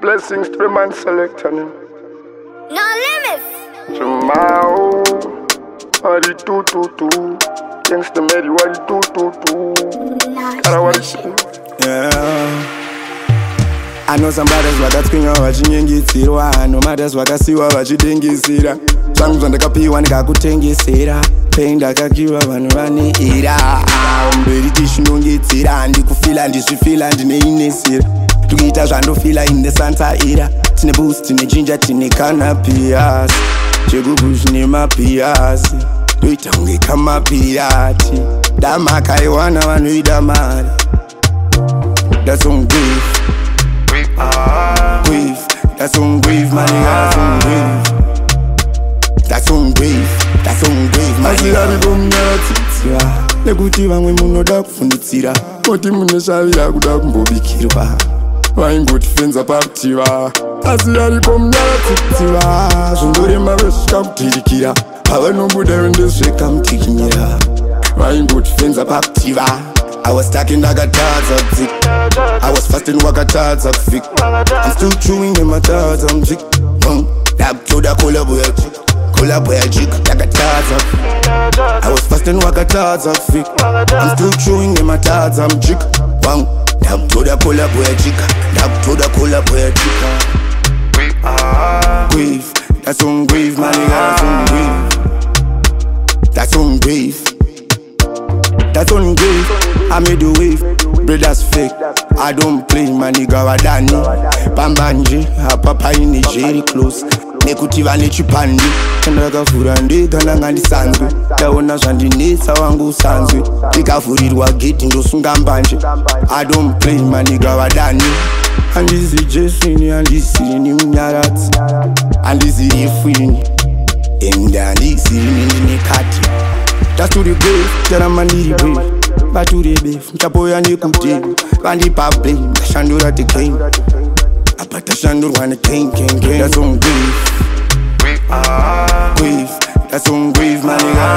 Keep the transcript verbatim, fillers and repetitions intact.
Blessings to the man selecting him. No limits. Tomorrow, what it do do do? Thanks to Mary, what it do do do? Cara, what it do? Yeah. I know some brothers vakatwinga vachinyengeterwa, no mothers vakasiwa vachitengesera. Zvangu zvandakapiwa ndikakutengesera, pei ndakakiwa vanhu vane era. Mberi tichinongedzera, handikufila ndizvifila ndineinesera. Tukuita zvandofila in the Santa era. Tine boost, tine ginger, tine cannabis. Chigugu zvine mapiasi, toita kunge kamapirati. Damakaiwana vanoida mari. That's on grief. Grief, that's on grief, my nigga, that's on grief. That's on grief, that's on grief, my nigga. Asi kumnyatitsira, nekuti vamwe munoda kufunditsira, moti muneshavira kuda kumbobikirwa, vaingotifenza pakutiva. Asi kumnyatitsira, zvindorema vesvika kutirikira, pavanombuda vendesvika mutikinyira, vaingotifenza pakutiva. I was stacking like a tazza. I was fasting wakatadza kufik. I'm still chewing in my tadza mzik. Dab to the cola boy, cola boy jig like a tadza. I was fasting wakatadza kufik. I'm still chewing in my tadza mzik. Dab to the cola boy jig, dab to the cola boy jig. Grief, that's on grief, my nigga, that's on grief. That's on grief. That's on grief, I made a wave. Brothers fake, I don't play, my nigga wadani. Pambanje, hapapa ini jeri close. Nekutiva nechipandi, ndakavhura ndega nangandisanzwe. Taona zvandinetsa wangu usanzwe. Ndikafurirwa gate ndosunga mbanje. I don't play, my nigga wadani. Handizi jesini, handisini mnyaratsi. Handizi ifini, enda handisini ndinekati. That's to the grave, tell them I need a brave. Back to the beef, Chapoya Nikute, Bandipa blame, Shandur at the game. I put the Shandur when the king can get. That's on grief. Grief, that's on grief, my nigga.